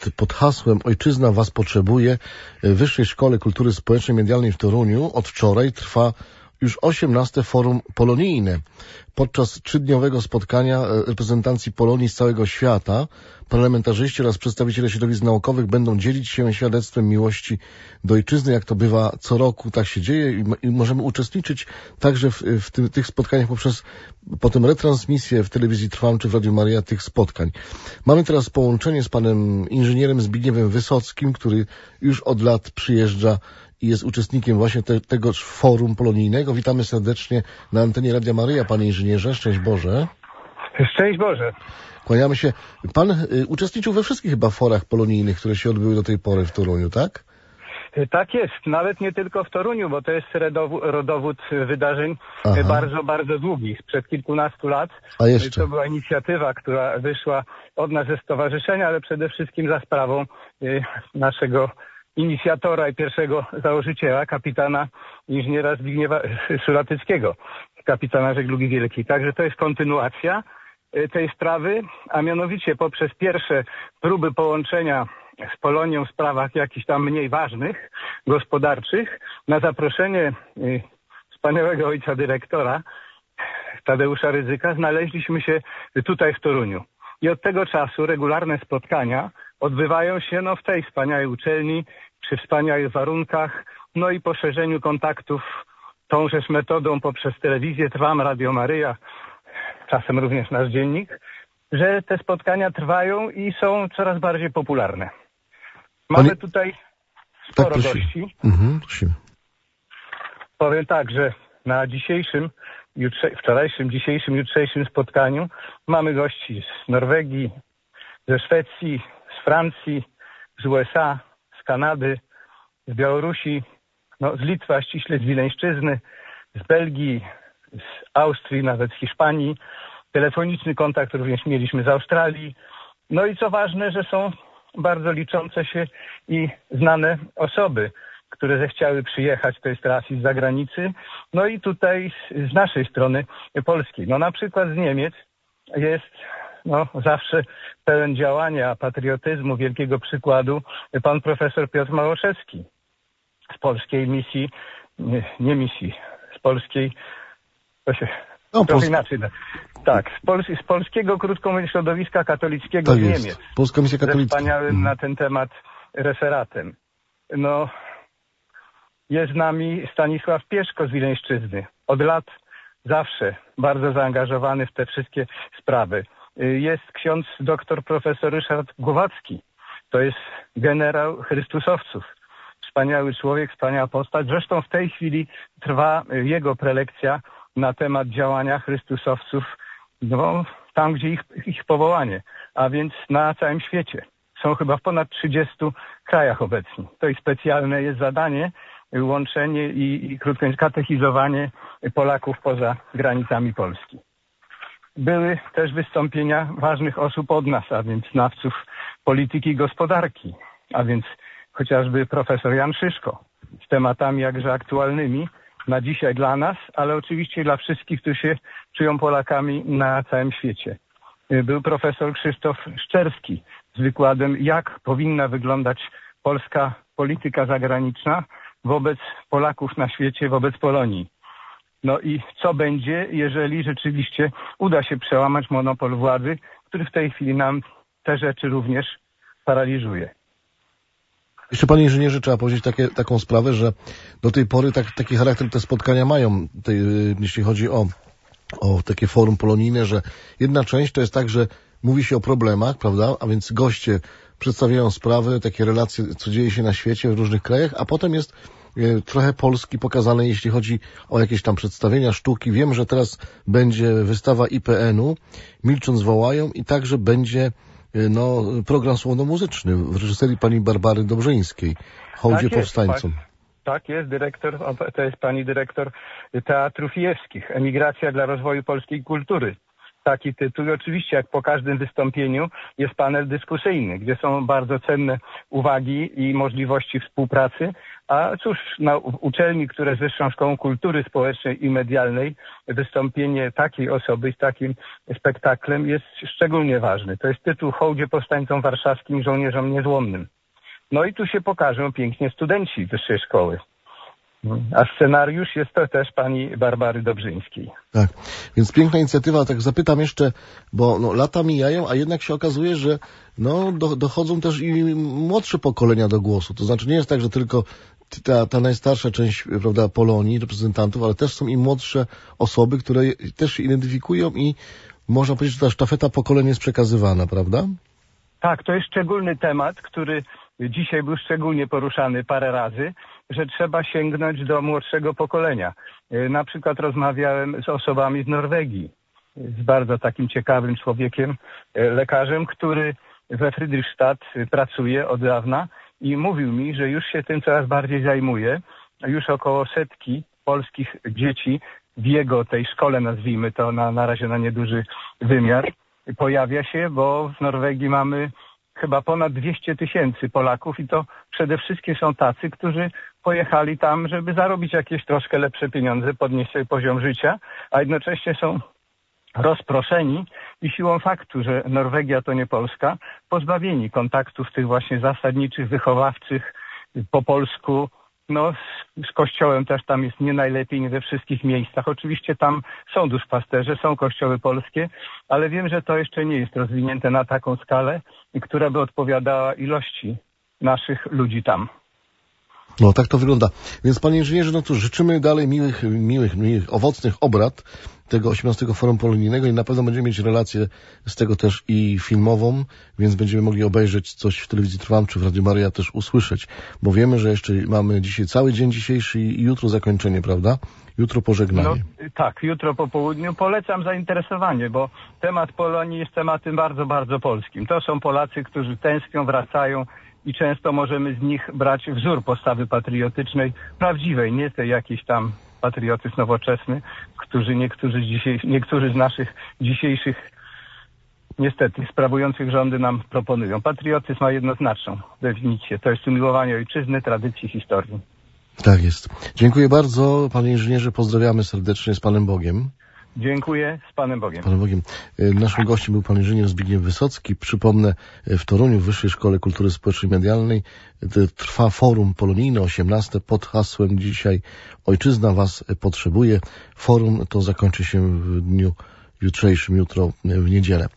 pod hasłem Ojczyzna Was potrzebuje w Wyższej Szkole Kultury Społecznej i Medialnej w Toruniu od wczoraj trwa już 18. Forum Polonijne. Podczas 3-dniowego spotkania reprezentacji Polonii z całego świata parlamentarzyści oraz przedstawiciele środowisk naukowych będą dzielić się świadectwem miłości do ojczyzny. Jak to bywa co roku, tak się dzieje i możemy uczestniczyć także w tych spotkaniach poprzez potem retransmisję w telewizji Trwam czy w Radiu Maryja tych spotkań. Mamy teraz połączenie z panem inżynierem Zbigniewem Wysockim, który już od lat przyjeżdża i jest uczestnikiem właśnie tegoż forum polonijnego. Witamy serdecznie na antenie Radia Maryja, panie inżynierze. Szczęść Boże. Szczęść Boże. Kłaniamy się. Pan uczestniczył we wszystkich chyba forach polonijnych, które się odbyły do tej pory w Toruniu, tak? Tak jest. Nawet nie tylko w Toruniu, bo to jest rodowód wydarzeń bardzo, bardzo długi, sprzed kilkunastu lat. A jeszcze? To była inicjatywa, która wyszła od nas ze stowarzyszenia, ale przede wszystkim za sprawą naszego inicjatora i pierwszego założyciela, kapitana inżyniera Zbigniewa Szulatyckiego, kapitana żeglugi wielkiej. Także to jest kontynuacja tej sprawy, a mianowicie poprzez pierwsze próby połączenia z Polonią w sprawach jakichś tam mniej ważnych, gospodarczych, na zaproszenie wspaniałego ojca dyrektora Tadeusza Rydzyka znaleźliśmy się tutaj w Toruniu. I od tego czasu regularne spotkania odbywają się w tej wspaniałej uczelni, przy wspaniałych warunkach, i poszerzeniu kontaktów tążeż metodą poprzez telewizję Trwam, Radio Maryja, czasem również nasz dziennik, że te spotkania trwają i są coraz bardziej popularne. Mamy tutaj sporo gości. Prosimy. Powiem tak, że na wczorajszym, dzisiejszym, jutrzejszym spotkaniu mamy gości z Norwegii, ze Szwecji, z Francji, z USA, z Kanady, z Białorusi, z Litwy, a ściśle z Wileńszczyzny, z Belgii, z Austrii, nawet z Hiszpanii. Telefoniczny kontakt również mieliśmy z Australii. I co ważne, że są bardzo liczące się i znane osoby, które zechciały przyjechać, to jest raz i z zagranicy, i tutaj z naszej strony polskiej. Na przykład z Niemiec jest zawsze pełen działania, patriotyzmu, wielkiego przykładu pan profesor Piotr Małoszewski z polskiej misji, z polskiej, to się trochę inaczej. Tak, z polskiego, krótko mówiąc, środowiska katolickiego z Niemiec. Polska Misja Katolicka. Ze wspaniałym na ten temat referatem. Jest z nami Stanisław Pieszko z Wileńszczyzny. Od lat zawsze bardzo zaangażowany w te wszystkie sprawy. Jest ksiądz doktor profesor Ryszard Głowacki. To jest generał Chrystusowców. Wspaniały człowiek, wspaniała postać. Zresztą w tej chwili trwa jego prelekcja na temat działania Chrystusowców tam, gdzie ich powołanie, a więc na całym świecie. Są chyba w ponad 30 krajach obecni. To i specjalne jest zadanie, łączenie i krótko mówiąc katechizowanie Polaków poza granicami Polski. Były też wystąpienia ważnych osób od nas, a więc znawców polityki i gospodarki, a więc chociażby profesor Jan Szyszko z tematami jakże aktualnymi na dzisiaj dla nas, ale oczywiście dla wszystkich, którzy się czują Polakami na całym świecie. Był profesor Krzysztof Szczerski z wykładem, jak powinna wyglądać polska polityka zagraniczna wobec Polaków na świecie, wobec Polonii. I co będzie, jeżeli rzeczywiście uda się przełamać monopol władzy, który w tej chwili nam te rzeczy również paraliżuje. Jeszcze, panie inżynierze, trzeba powiedzieć taką sprawę, że do tej pory taki charakter te spotkania mają, jeśli chodzi o takie forum polonijne, że jedna część to jest tak, że mówi się o problemach, prawda, a więc goście przedstawiają sprawy, takie relacje, co dzieje się na świecie, w różnych krajach, a potem jest trochę Polski pokazane, jeśli chodzi o jakieś tam przedstawienia, sztuki. Wiem, że teraz będzie wystawa IPN-u, Milcząc wołają, i także będzie program słowno-muzyczny w reżyserii pani Barbary Dobrzyńskiej, Hołdzie powstańcom. Tak jest, to jest pani dyrektor Teatrów Jewskich, Emigracja dla rozwoju polskiej kultury. taki tytuł. I oczywiście jak po każdym wystąpieniu jest panel dyskusyjny, gdzie są bardzo cenne uwagi i możliwości współpracy. A cóż, na uczelni, które jest Wyższą Szkołą Kultury Społecznej i Medialnej, wystąpienie takiej osoby z takim spektaklem jest szczególnie ważne. To jest tytuł Hołdzie powstańcom warszawskim, żołnierzom niezłomnym. No i tu się pokażą pięknie studenci Wyższej Szkoły. A scenariusz jest to też pani Barbary Dobrzyńskiej. Tak, więc piękna inicjatywa. Tak zapytam jeszcze, bo lata mijają, a jednak się okazuje, że dochodzą też i młodsze pokolenia do głosu. To znaczy nie jest tak, że tylko ta najstarsza część, prawda, Polonii, reprezentantów, ale też są i młodsze osoby, które też się identyfikują i można powiedzieć, że ta sztafeta pokoleń jest przekazywana, prawda? Tak, to jest szczególny temat, który dzisiaj był szczególnie poruszany parę razy, że trzeba sięgnąć do młodszego pokolenia. Na przykład rozmawiałem z osobami z Norwegii, z bardzo takim ciekawym człowiekiem, lekarzem, który we Friedrichstadt pracuje od dawna i mówił mi, że już się tym coraz bardziej zajmuje. Już około 100 polskich dzieci w jego tej szkole, nazwijmy to na razie na nieduży wymiar, pojawia się, bo w Norwegii mamy chyba ponad 200 000 Polaków i to przede wszystkim są tacy, którzy pojechali tam, żeby zarobić jakieś troszkę lepsze pieniądze, podnieść sobie poziom życia, a jednocześnie są rozproszeni i siłą faktu, że Norwegia to nie Polska, pozbawieni kontaktów tych właśnie zasadniczych, wychowawczych po polsku. Z kościołem też tam jest nie najlepiej, nie we wszystkich miejscach. Oczywiście tam są duszpasterze, są kościoły polskie, ale wiem, że to jeszcze nie jest rozwinięte na taką skalę, która by odpowiadała ilości naszych ludzi tam. No, tak to wygląda. Więc panie inżynierze, cóż, życzymy dalej miłych, owocnych obrad tego 18 Forum Polonijnego i na pewno będziemy mieć relację z tego też i filmową, więc będziemy mogli obejrzeć coś w telewizji Trwam czy w Radiu Maryja też usłyszeć, bo wiemy, że jeszcze mamy dzisiaj cały dzień dzisiejszy i jutro zakończenie, prawda? Jutro pożegnanie. Tak, jutro po południu. Polecam zainteresowanie, bo temat Polonii jest tematem bardzo, bardzo polskim. To są Polacy, którzy tęsknią, wracają i często możemy z nich brać wzór postawy patriotycznej, prawdziwej, nie tej jakiejś tam patriotyzm nowoczesny, który niektórzy z naszych dzisiejszych, niestety, sprawujących rządy nam proponują. Patriotyzm ma jednoznaczną definicję. To jest umiłowanie ojczyzny, tradycji, historii. Tak jest. Dziękuję bardzo, panie inżynierze. Pozdrawiamy serdecznie, z Panem Bogiem. Dziękuję, z Panem Bogiem. Panem Bogiem. Naszym gościem był pan inżynier Zbigniew Wysocki. Przypomnę, w Toruniu, w Wyższej Szkole Kultury Społecznej i Medialnej trwa Forum Polonijne 18 pod hasłem dzisiaj Ojczyzna Was potrzebuje. Forum to zakończy się w dniu jutrzejszym, jutro w niedzielę.